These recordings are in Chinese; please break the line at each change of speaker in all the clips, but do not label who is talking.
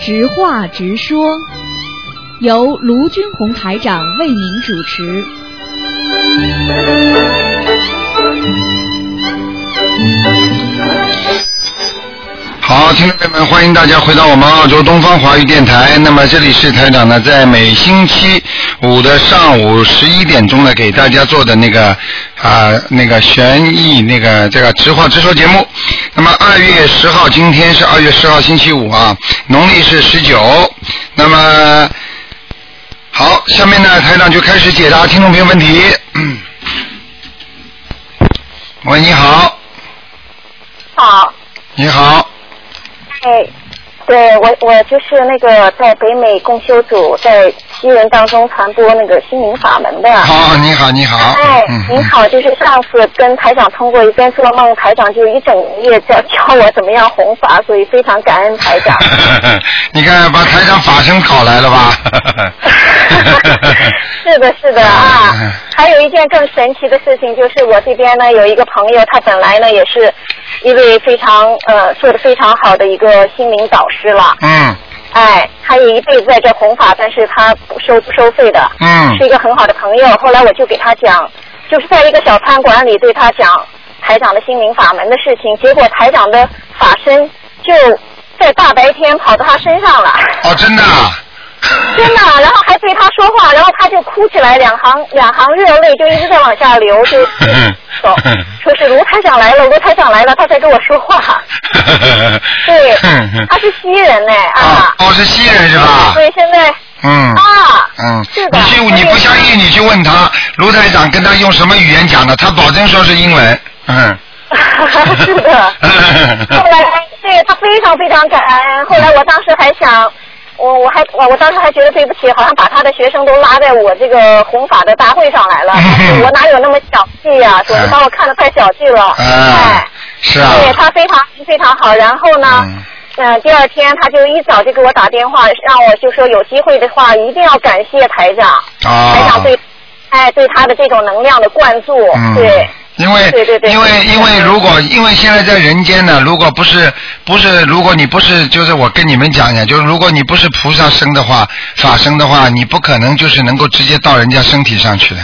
直话直说，由卢军红台长为您主持。
好，听众朋友们，欢迎大家回到我们澳洲东方华语电台。那么这里是台长呢，在每星期五的上午11点钟呢，给大家做的那个悬疑这个直话直说节目。那么2月10号，今天是2月10号星期五啊，农历是19。那么好，下面呢，台长就开始解答听众朋友问题。喂，你好。
好。
你好。
对，我就是那个在北美共修组，在西人当中传播那个心灵法门的。
好，你好。您
好，就是上次跟台长通过一边做梦，台长就一整夜教我怎么样弘法，所以非常感恩台长。
你看，把台长法身考来了吧？
是的啊。还有一件更神奇的事情，就是我这边呢有一个朋友，他本来呢也是一位非常做得非常好的一个心灵导师了。他也一辈子在这弘法，但是他不收费的。是一个很好的朋友。后来我就给他讲，就是在一个小餐馆里对他讲台长的心灵法门的事情，结果台长的法身就在大白天跑到他身上了。
哦，真的啊？
真的，然后还对他说话，然后他就哭起来，两行热泪就一直在往下流，就走，说是卢台长来了，他才跟我说话。对，他是西人呢
是西人是吧？
所以现在是的。
你不相信，你去问他，卢台长跟他用什么语言讲的，他保证说是英文。
是的。后来对他非常非常感恩，后来我当时还想。我当时还觉得对不起，好像把他的学生都拉在我这个弘法的大会上来了。我哪有那么小气呀？说你把我看得太小气了。
是啊。
对，他非常非常好。然后呢，第二天他就一早就给我打电话，让我就说有机会的话一定要感谢台长。台长对他的这种能量的灌注。对。
因为现在在人间呢，如果你不是就是我跟你们讲讲，就是如果你不是菩萨生的话，法身的话，你不可能就是能够直接到人家身体上去的。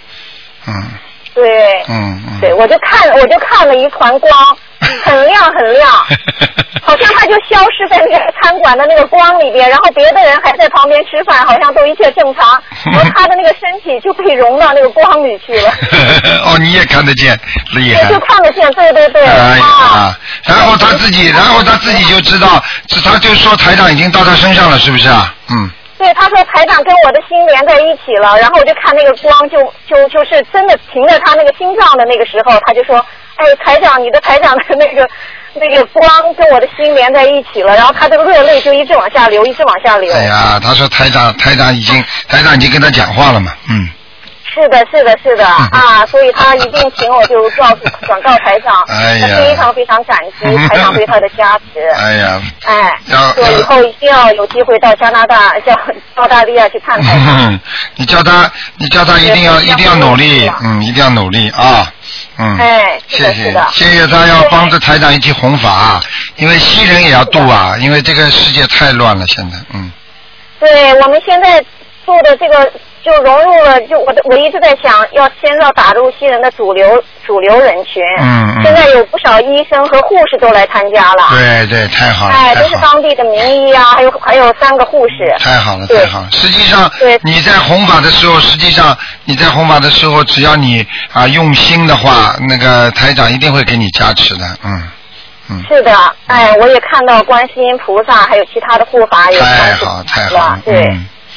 对。对，我就看了一团光，很亮，好像他就消失在那个餐馆的那个光里边，然后别的人还在旁边吃饭，好像都一切正常，然后他的那个身体就被融到那个光里去了。
哦，你也看得见，厉害。
就看得见，对。
然后他自己就知道，他就说台长已经到他身上了，是不是啊？
对，他说台长跟我的心连在一起了，然后我就看那个光就是真的停在他那个心脏的那个时候，他就说，台长，你的台长的那个光跟我的心连在一起了，然后他这个热泪就一直往下流。哎
呀，他说台长已经跟他讲话了嘛。
是的所以他一定请我就转告台长，他非常非常感激台长对他的加持。所以以后一定要有机会到加拿大、澳大利亚去看台长。
你叫他一定要努力，一定要努力啊。谢谢他要帮着台长一起弘法，因为西人也要度啊，因为这个世界太乱了现在。
对，我们现在做的这个。就融入了，我一直在想，先要打入西人的主流人群。现在有不少医生和护士都来参加了。
对，太好了。
都是当地的名医啊，还有3个护士。
太好了。实际上，你在弘法的时候，只要你用心的话，那个台长一定会给你加持的。
是的，我也看到观世音菩萨还有其他的护法也
太好了。
对。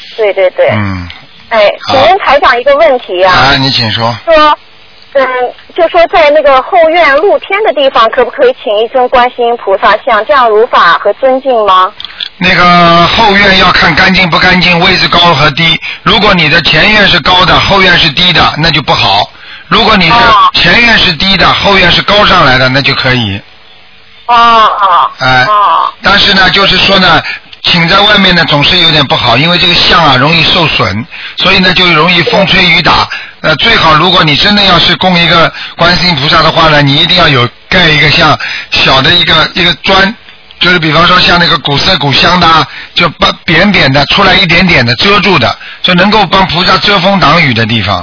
请问台长一个问题
你请说。
就说在那个后院露天的地方，可不可以请一尊观世音菩萨像，这样如法和尊敬吗？
那个后院要看干净不干净，位置高和低。如果你的前院是高的，后院是低的，那就不好。如果你的前院是低的，后院是高上来的，那就可以。但是呢，就是说呢。请在外面呢总是有点不好，因为这个像容易受损，所以呢就容易风吹雨打。最好如果你真的要是供一个观世音菩萨的话呢，你一定要盖一个像小的一个砖， 就是比方说像那个古色古香的，就把扁扁的出来一点点的遮住的，就能够帮菩萨遮风挡雨的地方，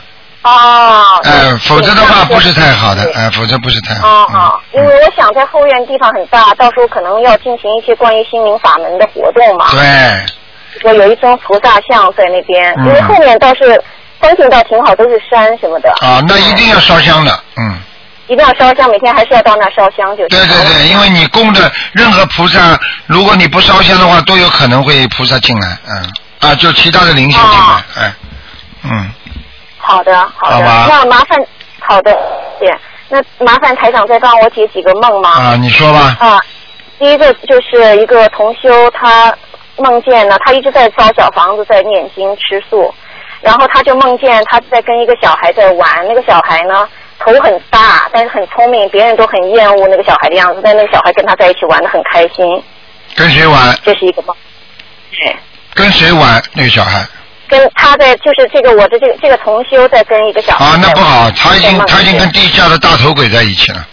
否则的话不是太好的，否则不是太好。
因为我想在后院地方很大，到时候可能要进行一些关于心灵法门的活动嘛。
对。
我有一尊菩萨像在那边，因为后面倒是风景倒挺好，都是山什么的。
那一定要烧香的，
一定要烧香，每天还是要到那烧香就。
对，因为你供的任何菩萨，如果你不烧香的话，都有可能会菩萨进来，就其他的灵性进来，
好的，那麻烦，好的，对，那麻烦台长再帮我解几个梦吗？
你说吧。
第一个就是一个同修，他梦见呢，他一直在烧小房子，在念经吃素，然后他就梦见他在跟一个小孩在玩，那个小孩呢头很大，但是很聪明，别人都很厌恶那个小孩的样子，但那个小孩跟他在一起玩得很开心。
跟谁玩？
这是一个梦。对。
跟谁玩？那个小孩？
跟他在，就是这个我的这个同修在跟一个小孩。
那不好，他已经跟地下的大头鬼在一起了。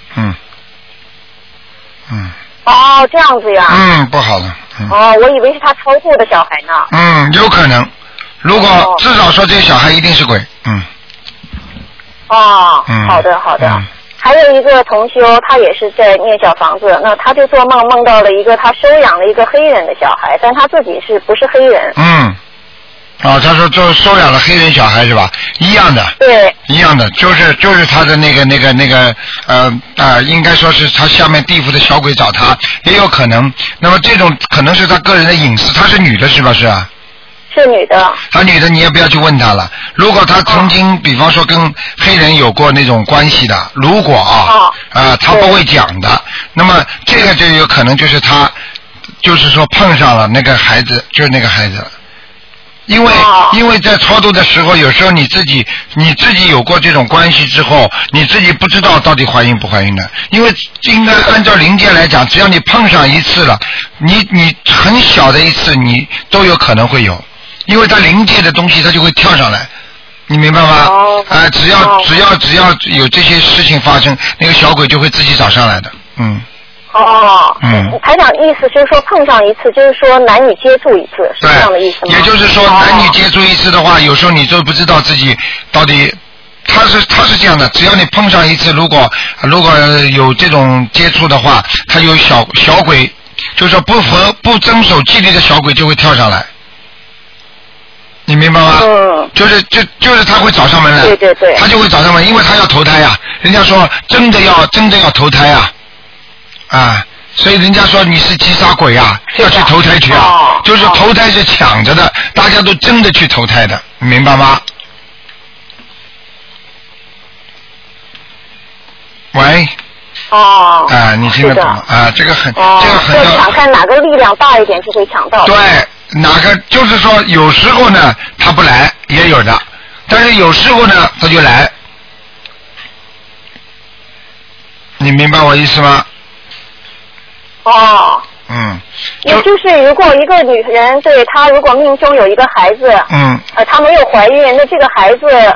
这样子呀。
不好了。
我以为是他超度的小孩呢。
有可能。如果至少说这个小孩一定是鬼。
好的。还有一个同修，他也是在念小房子，那他就做梦梦到了一个他收养了一个黑人的小孩，但他自己是不是黑人？
他说就收养了黑人小孩是吧？一样的。
对。
一样的，就是他的那个应该说是他下面地府的小鬼找他，也有可能。那么这种可能是他个人的隐私，他是女的是吧？是啊。
是女的。
她女的你也不要去问她了。如果她曾经比方说跟黑人有过那种关系的，如果她不会讲的，那么这个就有可能就是她就是说碰上了那个孩子，就是那个孩子了。因为在超度的时候，有时候你自己有过这种关系之后，你自己不知道到底怀孕不怀孕的。因为应该按照灵界来讲，只要你碰上一次了，你很小的一次你都有可能会有。因为它灵界的东西它就会跳上来，你明白吗？只要有这些事情发生，那个小鬼就会自己找上来的。
台长意思就是说碰上一次，就是说男女接触一次，是这样的意思吗？
也就是说男女接触一次的话，有时候你就不知道自己到底。他是这样的，只要你碰上一次，如果有这种接触的话，他有小鬼，就是说不遵守纪律的小鬼就会跳上来。你明白吗？就是他会找上门来，
对，
他就会找上门，因为他要投胎呀。人家说真的要投胎呀，所以人家说你是急杀鬼呀，要去投胎去啊，就是投胎是抢着的，大家都争着去投胎的，你明白吗？喂。你听得懂吗？这个很
就抢看哪个力量大一点就会抢到。
对。哪个就是说有时候呢他不来也有的，但是有时候呢他就来，你明白我意思吗？
也就是如果一个女人对她如果命中有一个孩子，她没有怀孕，那这个孩子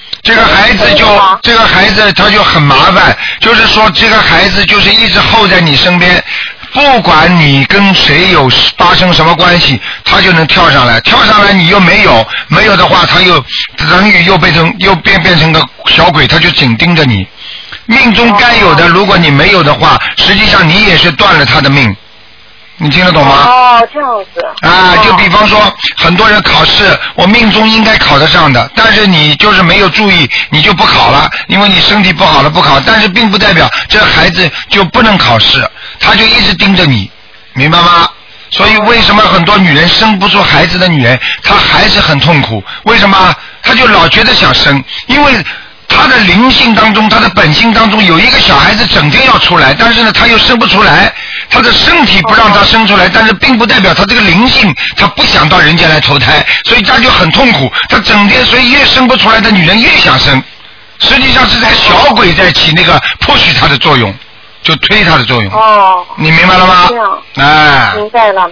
他就很麻烦，就是说这个孩子就是一直候在你身边，不管你跟谁有发生什么关系，他就能跳上来你又没有的话，他又等于又变成个小鬼，他就紧盯着你。命中该有的，如果你没有的话，实际上你也是断了他的命。你听得懂吗？ 这样子。
就比方说很多人考试，我命中应该考得上的，但是你就是没有注意，你就不考了，因为你身体不好了不考，但是并不代表这孩子就不能考试，他就一直盯着你，明白吗？所以为什么很多女人生不出孩子的女人，她还是很痛苦？为什么？她就老觉得想生，因为他的灵性当中，他的本性当中有一个小孩子整天要出来，但是呢他又生不出来，他的身体不让他生出来，但是并不代表他这个灵性他不想到人间来投胎，所以他就很痛苦，他整天所以越生不出来的女人越想生，实际上是这个小鬼在起那个push他的作用，就推他的作用。你明白了吗？
明白了。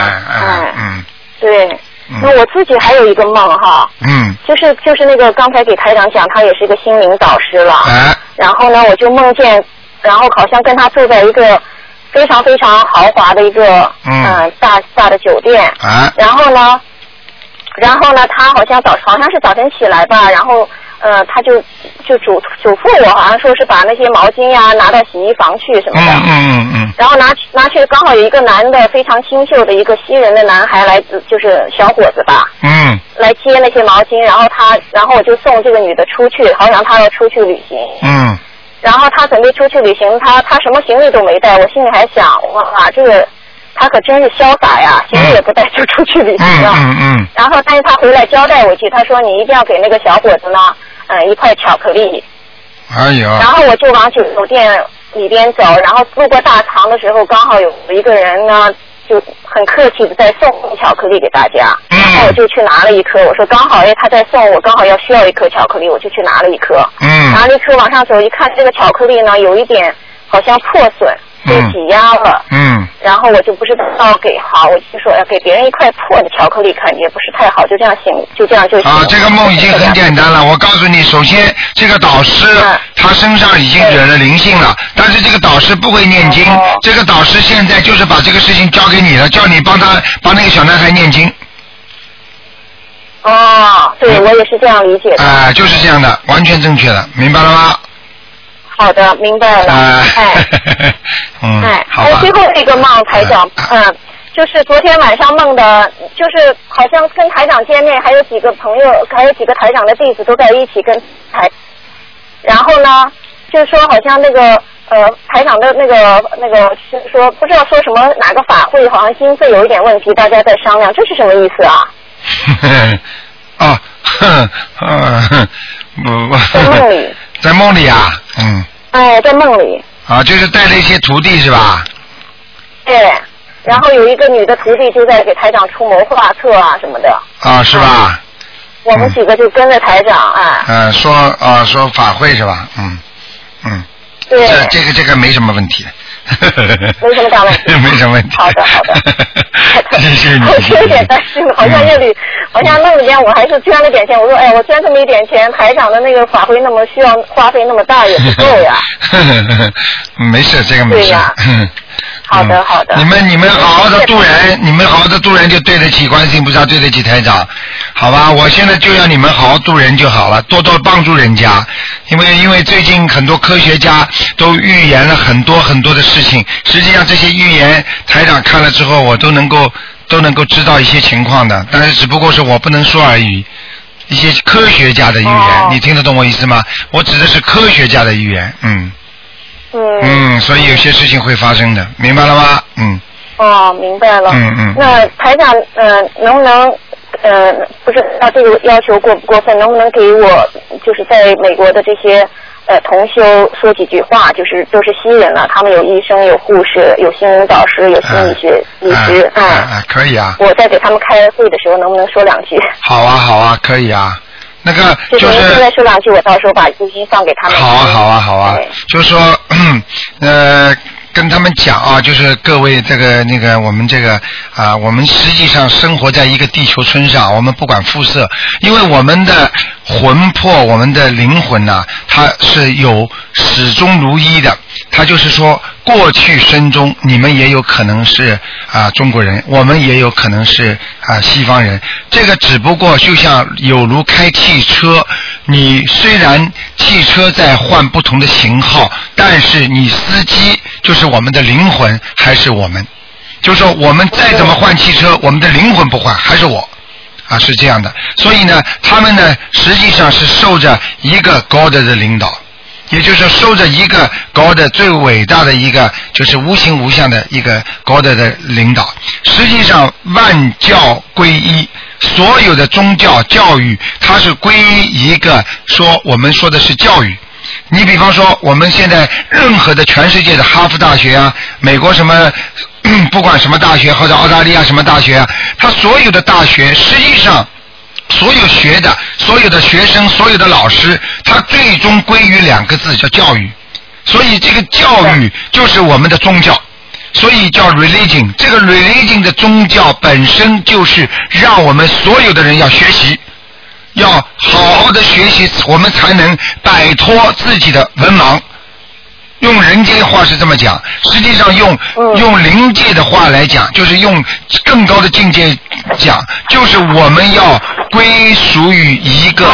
对。那我自己还有一个梦就是那个刚才给台长讲，他也是一个心灵导师了。然后呢，我就梦见，然后好像跟他坐在一个非常非常豪华的一个大的酒店。
啊。
然后呢，他好像是早晨起来吧，然后他就嘱咐我，好像说是把那些毛巾呀拿到洗衣房去什么的。然后拿去，刚好有一个男的非常清秀的一个西人的男孩来自，就是小伙子吧。来接那些毛巾，然后我就送这个女的出去，好像她要出去旅行。然后她准备出去旅行，她什么行李都没带，我心里还想，哇，这个她可真是潇洒呀，行李也不带就出去旅行了。然后但是她回来交代我一句，她说你一定要给那个小伙子呢，一块巧克力。
哎呦。然
后我就往酒店里边走，然后路过大堂的时候，刚好有一个人呢，就很客气的在送巧克力给大家。然后我就去拿了一颗，我说刚好他在送我，刚好需要一颗巧克力，我就去拿了一颗。拿了一颗往上走，一看这个巧克力呢有一点好像破损，被挤压了。然后我就不知道给好，我就说给别人一块破的巧克力感觉不是太好，就这样行。
这个梦已经很简单了。我告诉你，首先这个导师他身上已经惹了灵性了，但是这个导师不会念经，这个导师现在就是把这个事情交给你了，叫你帮那个小男孩念经。
对，我也是这样理解的。
就是这样的，完全正确的，明白了吗？
好的，明白了。还有最后一个梦，台长，就是昨天晚上梦的，就是好像跟台长见面，还有几个朋友，还有几个台长的弟子都在一起跟台，然后呢，就是说好像那个台长的那个是说不知道说什么哪个法会，好像经费有一点问题，大家在商量，这是什么意思啊？在梦里。
在梦里啊，
在梦里。
就是带了一些徒弟是吧？
对，然后有一个女的徒弟就在给台长出谋划策啊什么的。
是吧？
我们几个就跟着台长
说法会是吧？
对。
这个没什么问题。
没什么大问题。
没什么问题。
好的。
谢谢你。
我有点担心，好像弄了点，我还是捐了点钱。我说，我捐这么一点钱，台长的那个法会那么需要花费那么大也不够呀。
没事，这个没事。
对呀。好的。
你们好好的渡人，就对得起观世音菩萨，对得起台长，好吧？我现在就要你们好好渡人就好了，多多帮助人家，因为最近很多科学家都预言了很多很多的事情，实际上这些预言台长看了之后，我都能够知道一些情况的，但是只不过是我不能说而已。一些科学家的预言，你听得懂我意思吗？我指的是科学家的预言，所以有些事情会发生的，明白了吗？
明白了。那台长，能不能，不知道这个要求过不过分？能不能给我就是在美国的这些同修说几句话？就是都是西人了，他们有医生、有护士、有心灵导师、有心理学医师。
可以啊。
我在给他们开会的时候，能不能说两句？
好啊，可以啊。那个就是
现在说两句，我到时候把录音放给他们。
好啊。就是说，跟他们讲啊，就是各位我们我们实际上生活在一个地球村上，我们不管肤色，因为我们的魂魄，我们的灵魂呐，它是有始终如一的。它就是说，过去生中你们也有可能是中国人，我们也有可能是西方人。这个只不过就像有如开汽车，你虽然汽车在换不同的型号，但是你司机就是我们的灵魂，还是我们。就是说我们再怎么换汽车，我们的灵魂不换，还是我。是这样的。所以呢，他们呢实际上是受着一个 God 的领导。也就是受着一个 God 最伟大的一个，就是无形无相的一个 God 的领导。实际上万教归一，所有的宗教教育它是归一一个，说我们说的是教育。你比方说我们现在任何的全世界的哈佛大学啊，美国什么不管什么大学，或者澳大利亚什么大学啊，它所有的大学实际上所有学的所有的学生，所有的老师，他最终归于两个字，叫教育。所以这个教育就是我们的宗教，所以叫 religion。 这个 religion 的宗教本身就是让我们所有的人要学习，要好好的学习，我们才能摆脱自己的文盲。 用人间话是这么讲，实际上用灵界的话来讲，就是用更高的境界讲，就是我们要归属于一个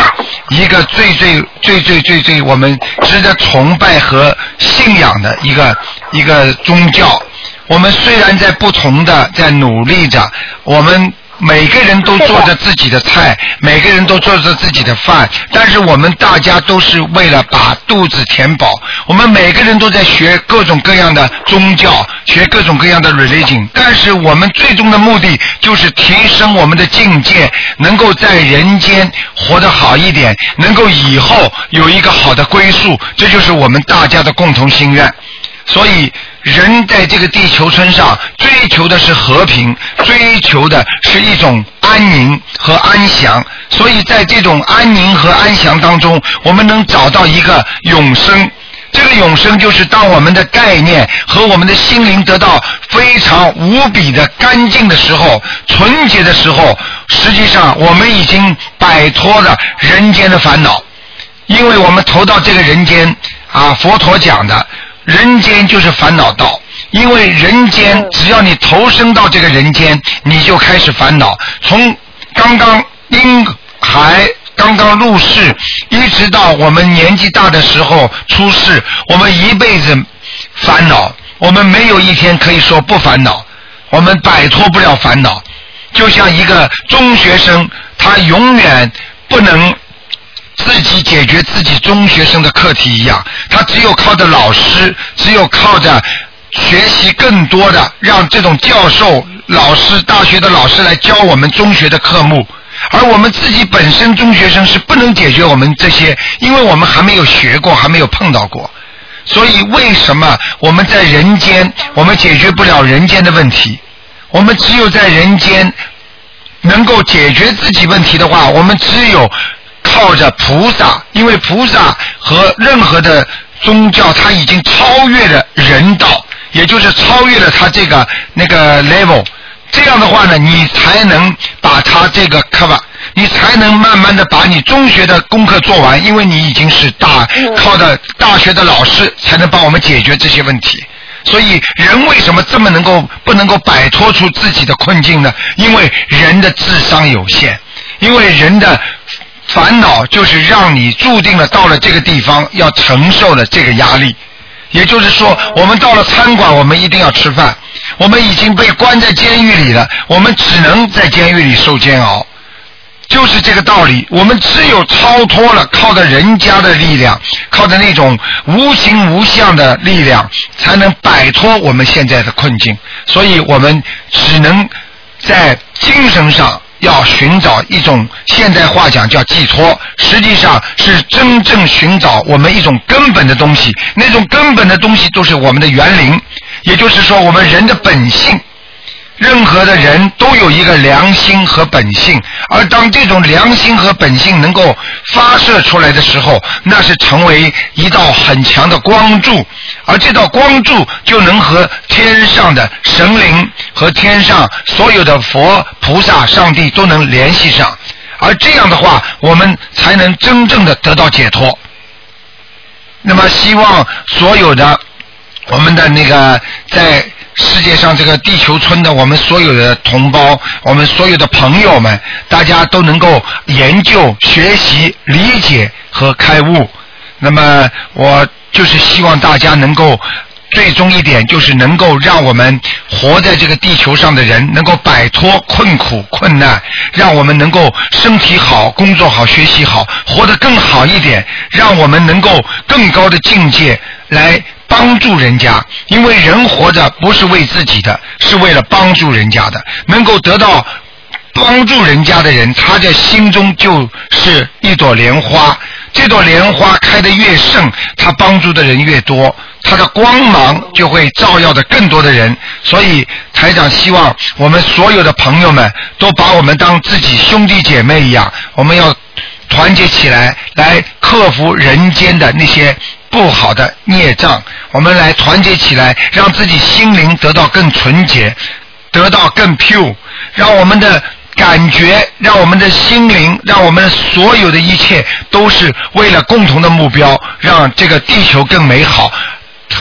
最我们值得崇拜和信仰的一个宗教。我们虽然在不同的在努力着，我们每个人都做着自己的菜，每个人都做着自己的饭，但是我们大家都是为了把肚子填饱。我们每个人都在学各种各样的宗教，学各种各样的 religion， 但是我们最终的目的就是提升我们的境界，能够在人间活得好一点，能够以后有一个好的归宿，这就是我们大家的共同心愿。所以人在这个地球村上追求的是和平，追求的是一种安宁和安详，所以在这种安宁和安详当中，我们能找到一个永生。这个永生就是当我们的概念和我们的心灵得到非常无比的干净的时候，纯洁的时候，实际上我们已经摆脱了人间的烦恼。因为我们投到这个人间佛陀讲的人间就是烦恼道，因为人间只要你投生到这个人间，你就开始烦恼。从刚刚婴孩刚刚入世，一直到我们年纪大的时候出世，我们一辈子烦恼，我们没有一天可以说不烦恼，我们摆脱不了烦恼。就像一个中学生，他永远不能自己解决自己中学生的课题一样，他只有靠着老师，只有靠着学习更多的，让这种教授、老师、大学的老师来教我们中学的科目。而我们自己本身中学生是不能解决我们这些，因为我们还没有学过，还没有碰到过。所以为什么我们在人间我们解决不了人间的问题？我们只有在人间能够解决自己问题的话，我们只有靠着菩萨，因为菩萨和任何的宗教它已经超越了人道，也就是超越了它这个那个 level。这样的话呢，你才能把它这个 cover， 你才能慢慢的把你中学的功课做完，因为你已经是靠着大学的老师才能帮我们解决这些问题。所以人为什么这么不能够摆脱出自己的困境呢？因为人的智商有限，因为人的烦恼就是让你注定了到了这个地方要承受了这个压力。也就是说，我们到了餐馆，我们一定要吃饭，我们已经被关在监狱里了，我们只能在监狱里受煎熬，就是这个道理。我们只有超脱了，靠着人家的力量，靠着那种无形无相的力量，才能摆脱我们现在的困境。所以我们只能在精神上要寻找一种，现代话讲叫寄托，实际上是真正寻找我们一种根本的东西。那种根本的东西都是我们的原灵，也就是说我们人的本性。任何的人都有一个良心和本性，而当这种良心和本性能够发射出来的时候，那是成为一道很强的光柱，而这道光柱就能和天上的神灵和天上所有的佛菩萨上帝都能联系上，而这样的话我们才能真正的得到解脱。那么希望所有的我们的那个在世界上这个地球村的我们所有的同胞，我们所有的朋友们，大家都能够研究、学习、理解和开悟。那么我就是希望大家能够最终一点，就是能够让我们活在这个地球上的人能够摆脱困苦困难，让我们能够身体好、工作好、学习好，活得更好一点，让我们能够更高的境界来帮助人家。因为人活着不是为自己的，是为了帮助人家的。能够得到帮助人家的人，他的心中就是一朵莲花，这朵莲花开得越盛，他帮助的人越多，他的光芒就会照耀的更多的人。所以台长希望我们所有的朋友们都把我们当自己兄弟姐妹一样，我们要团结起来，来克服人间的那些不好的孽障，我们来团结起来，让自己心灵得到更纯洁，得到更 pure， 让我们的感觉，让我们的心灵，让我们所有的一切都是为了共同的目标，让这个地球更美好。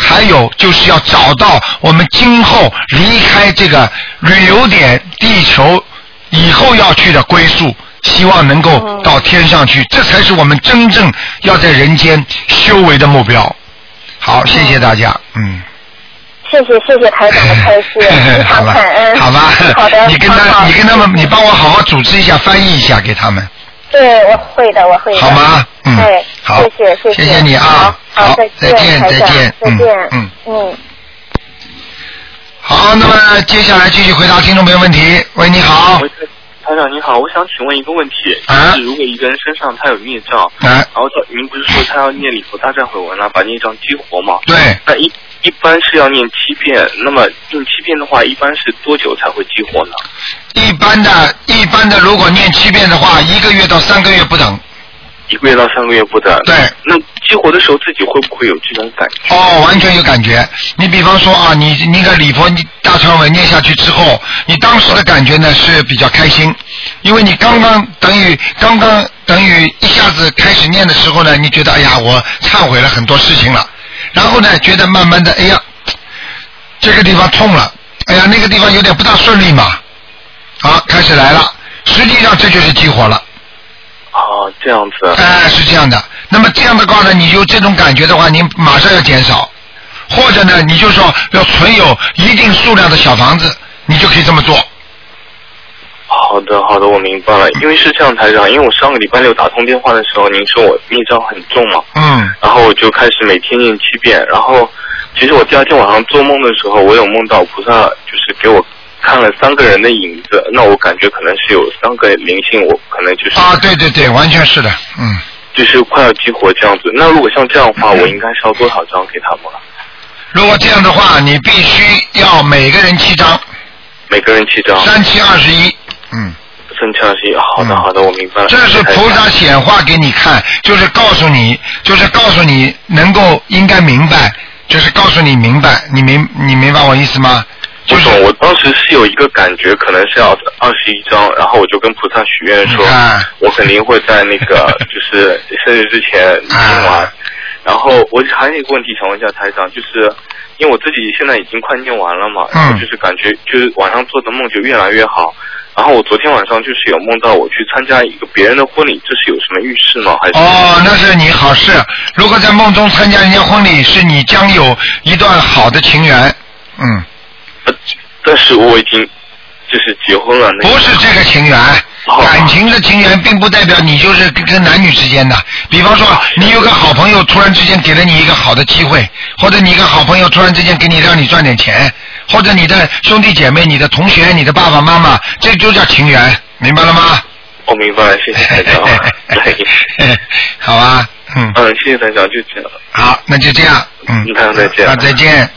还有就是要找到我们今后离开这个旅游点地球以后要去的归宿，希望能够到天上去，这才是我们真正要在人间修为的目标。好，谢谢大家。
谢谢台长的开示，非常感恩。
好吧，
好的，
你跟他们，你帮我好好组织一下，翻译一下给他们。
对，我会的。好
吗？好，谢谢你啊，好，再见。好，那么接下来继续回答听众朋友问题。喂，你好。
台长你好，我想请问一个问题，就是如果一个人身上他有孽障，然后您不是说他要念礼佛大忏悔文把孽障激活吗？
对。
那一般是要念7遍，那么念7遍的话，一般是多久才会激活呢？
一般的，如果念7遍的话，1个月到3个月不等。
1个月到3个月不等。
对。
那激活的时候自己会不会有这种感觉？
完全有感觉。你比方说你那个礼佛大忏悔念下去之后，你当时的感觉呢是比较开心，因为你刚刚等于一下子开始念的时候呢，你觉得哎呀我忏悔了很多事情了，然后呢觉得慢慢的哎呀这个地方痛了，哎呀那个地方有点不大顺利嘛，开始来了，实际上这就是激活了。
这样子。
是这样的。那么这样的话呢，你有这种感觉的话，你马上要减少，或者呢，你就说要存有一定数量的小房子，你就可以这么做。
好的，我明白了。因为是这样，台长，因为我上个礼拜6打通电话的时候，您说我孽障很重嘛，然后我就开始每天念7遍，然后其实我第二天晚上做梦的时候，我有梦到菩萨就是给我看了3个人的影子，那我感觉可能是有3个灵性，我可能就是
对，完全是的，
就是快要激活这样子。那如果像这样的话，我应该烧多少张给他们了？
如果这样的话，你必须要每个人7张。
每个人7张。
3、7、21。
3、7、21。好的，我明白了。
这是菩萨显化给你看，就是告诉你能够应该明白，就是告诉你明白，你明白我意思吗？
就是我当时是有一个感觉，可能是要21张，然后我就跟菩萨许愿说，我肯定会在那个就是生日之前念完。然后我还有一个问题想问一下台长，就是因为我自己现在已经快念完了嘛，然后就是感觉就是晚上做的梦就越来越好。然后我昨天晚上就是有梦到我去参加一个别人的婚礼，这是有什么预示吗？还是
那是你好事。如果在梦中参加人家婚礼，是你将有一段好的情缘。
但是我已经就是结婚了。
不是这个情缘，感情的情缘并不代表你就是跟男女之间的。比方说你有个好朋友突然之间给了你一个好的机会，或者你一个好朋友突然之间给你让你赚点钱，或者你的兄弟姐妹、你的同学、你的爸爸妈妈，这就叫情缘，明白了吗？
我明白了，谢谢台长。
好吧，
谢谢台长，就这样。
好，那就这样。
台长再见。
再见。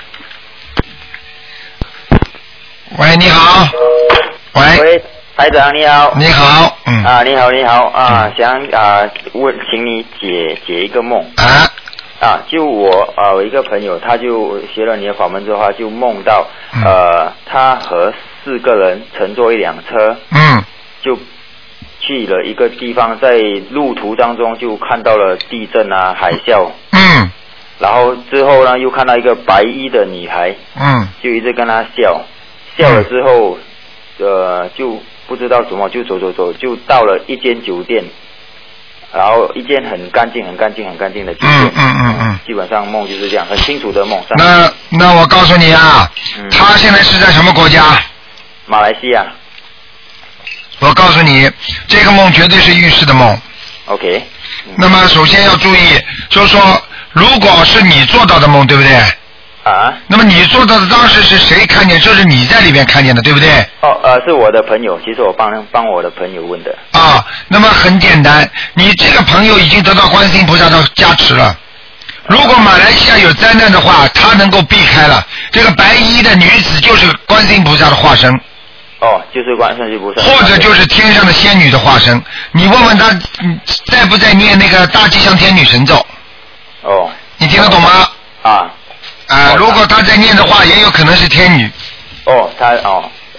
喂，你好。
喂，台长你好。
你好。
你好想请你解一个梦。就我有一个朋友，他就学了你的法门之后，他就梦到他和4个人乘坐一辆车，就去了一个地方，在路途当中就看到了地震海啸，然后之后呢又看到一个白衣的女孩，就一直跟他笑了之后就不知道怎么就走，就到了一间酒店，然后一间很干净的酒店。基本上梦就是这样，很清楚的梦。
那我告诉你他现在是在什么国家？
马来西亚。
我告诉你，这个梦绝对是预示的梦。
OK。
那么首先要注意，就是说，如果是你做到的梦，对不对？那么你做到的当时是谁看见？就是你在里边看见的，对不对？
是我的朋友，其实我帮我的朋友问的。
那么很简单，你这个朋友已经得到观世音菩萨的加持了。如果马来西亚有灾难的话，他能够避开了。这个白衣的女子就是观世音菩萨的化身。
就是观世音菩萨。
或者就是天上的仙女的化身。你问问他，在不在念那个大吉祥天女神咒？你听得懂吗？如果他在念的话，也有可能是天女。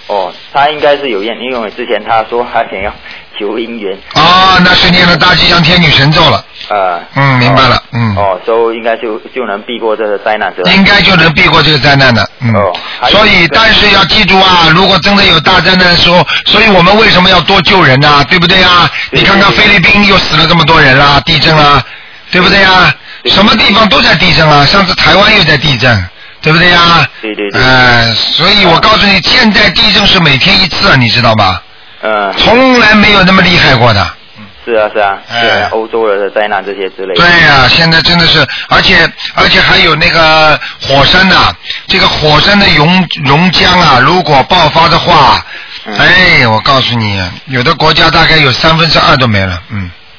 哦，他应该是有愿，因为之前他说他想要求姻缘。
哦，那是念了大吉祥天女神咒了。明白了，
所以应该就能避过这个灾难，是吧？
应该就能避过这个灾难的，所以但是要记住啊，如果真的有大灾难的时候，所以我们为什么要多救人啊？对不对啊？你看看菲律宾又死了这么多人啦，地震啦，对不对啊？什么地方都在地震啊，上次台湾又在地震。对不对呀？
对。
所以我告诉你，现在地震是每天一次，你知道吧？从来没有那么厉害过的。
是啊，欧洲的灾难这些之类的。
对呀，现在真的是，而且还有那个火山呐，这个火山的熔浆啊，如果爆发的话，我告诉你，有的国家大概有2/3都没了，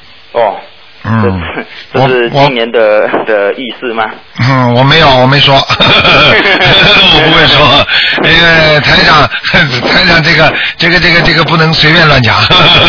这是今年的意思吗？
我没说，我不会说，因为台长这个不能随便乱讲。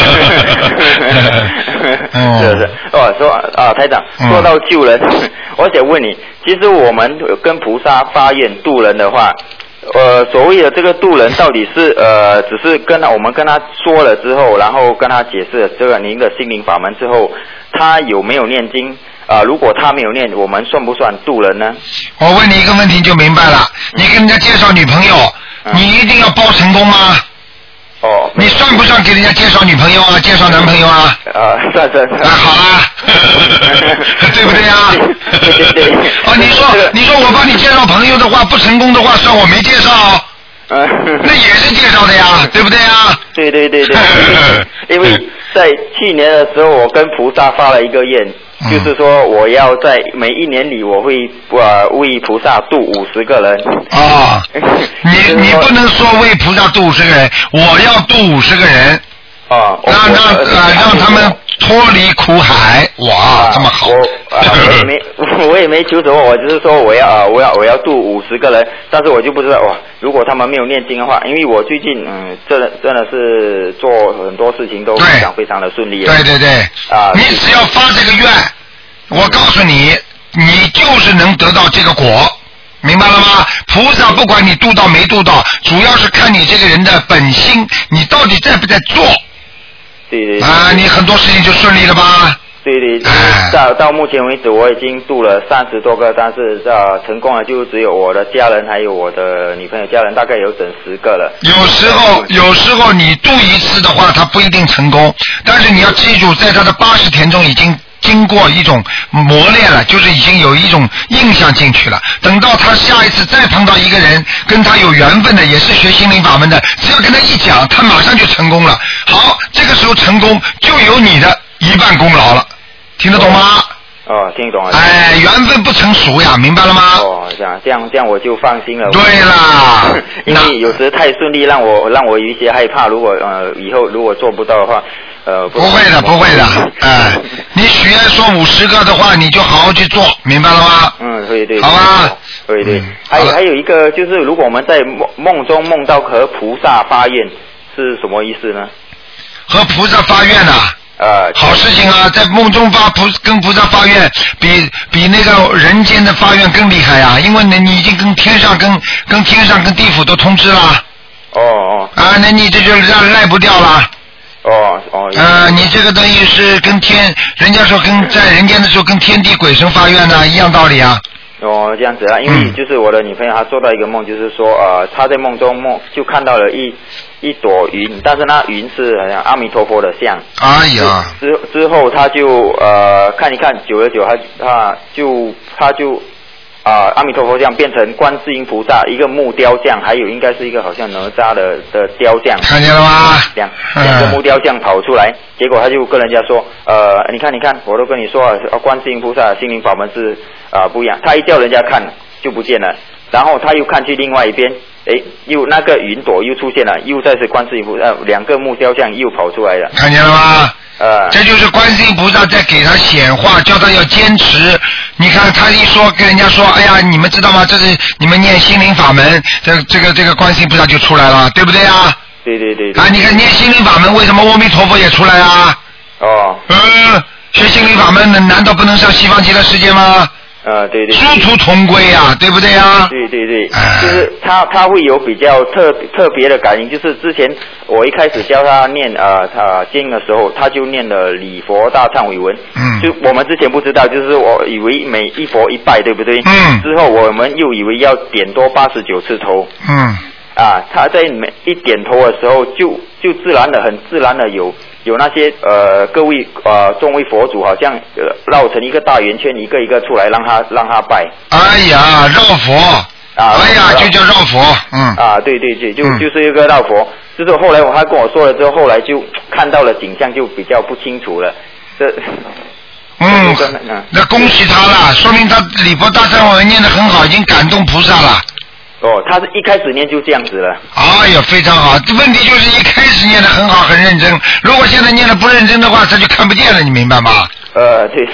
是台长说到救人，我想问你，其实我们跟菩萨发愿度人的话。所谓的这个渡人到底是只是我们跟他说了之后，然后跟他解释了这个您的心灵法门之后，他有没有念经？如果他没有念，我们算不算渡人呢？
我问你一个问题就明白了，你跟人家介绍女朋友，你一定要包成功吗？你算不算给人家介绍女朋友啊？介绍男朋友啊？
算。
好啊，对不对呀？
对。
你说我帮你介绍朋友的话，不成功的话，算我没介绍。那也是介绍的呀，对不对呀？
对。因为在去年的时候，我跟菩萨发了一个愿。就是说，我要在每一年里，我会为菩萨度50个人。你不能说为菩萨度50个人，我要度50个人。让他们脱离苦海。哇，这么好。我也没求什么，我只是说我要度50个人，但是我就不知道如果他们没有念经的话，因为我最近真的是做很多事情都非常的顺利。
对。你只要发这个愿，我告诉你，你就是能得到这个果。明白了吗？菩萨不管你度到没度到，主要是看你这个人的本心，你到底在不在做。
对。
你很多事情就顺利了吧？
对。到目前为止，我已经度了30多个，但是成功了就只有我的家人还有我的女朋友家人，大概有整10个了。有时候你度一次的话，他不一定成功，但是你要记住，在他的80田中已经经过一种磨练了，就是已经有一种印象进去了。等到他下一次再碰到一个人跟他有缘分的，也是学心灵法门的，只要跟他一讲，他马上就成功了。好，这个时候成功就有你的1半功劳了，听得懂吗？ 听懂了。
缘分不成熟呀，明白了吗？
这样我就放心了。
对啦，
因为有时太顺利，让我有一些害怕。如果以后如果做不到的话，
不会的。你许愿说50个的话，你就好好去做，明白了吗？
对。
好吧。
对。还有一个就是，如果我们在梦中梦到和菩萨发愿，是什么意思呢？
和菩萨发愿啊。好事情啊，在梦中跟菩萨发愿，比那个人间的发愿更厉害啊！因为你已经跟天上跟地府都通知了。那你这就赖不掉了。你这个等于是跟人家说在人间的时候跟天地鬼神发愿呢，一样道理啊。
这样子啊，因为就是我的女朋友她做到一个梦，就是说她在梦中就看到了一朵云，但是那云是好像阿弥陀佛的像。
哎呀！
之后她就看一看，久了她就阿弥陀佛像变成观世音菩萨一个木雕像，还有应该是一个好像哪吒的雕像。
看见了吗？
两个木雕像跑出来，结果他就跟人家说，你看，我都跟你说了，观世音菩萨心灵法门是不一样。他一叫人家看就不见了，然后他又看去另外一边，又那个云朵又出现了，又再是观世音菩萨2个木雕像又跑出来了。
看见了吗？这就是观世音菩萨在给他显化，叫他要坚持。你看他一说跟人家说，哎呀，你们知道吗？这是你们念心灵法门，这个观世音菩萨就出来了，对不对啊？
对。
你看念心灵法门，为什么阿弥陀佛也出来啊？学心灵法门难道不能上西方极乐世界吗？
对，
殊途同归啊，对不对啊？
对，就是他会有比较特别的感应，就是之前我一开始教他念他经的时候，他就念了礼佛大忏悔文，就我们之前不知道，就是我以为每一佛一拜，对不对？之后我们又以为要点多89次头，他在每一点头的时候就很自然的有那些各位众位佛祖好像绕成一个大圆圈，一个一个出来让他拜。哎
呀，绕佛就叫绕佛，
对，就是一个绕佛。就是后来他跟我说了之后，后来就看到了景象就比较不清楚了。
那恭喜他了，说明他礼佛大忏悔文念得很好，已经感动菩萨了。
他是一开始念就这样子了。
哎呀，非常好。这问题就是一开始念得很好，很认真。如果现在念得不认真的话，他就看不见了，你明白吗？
对。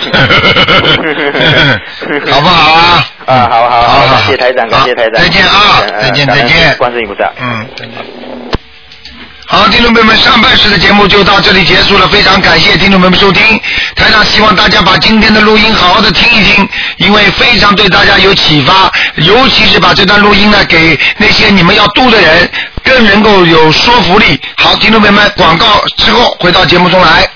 好不好啊？
好，感谢台长，感谢台长。
再见啊！再见。
观世音菩萨。
再见。好，听众朋友们，上半时的节目就到这里结束了，非常感谢听众朋友们收听。台长希望大家把今天的录音好好的听一听，因为非常对大家有启发，尤其是把这段录音呢给那些你们要度的人，更能够有说服力。好，听众朋友们，广告之后回到节目中来。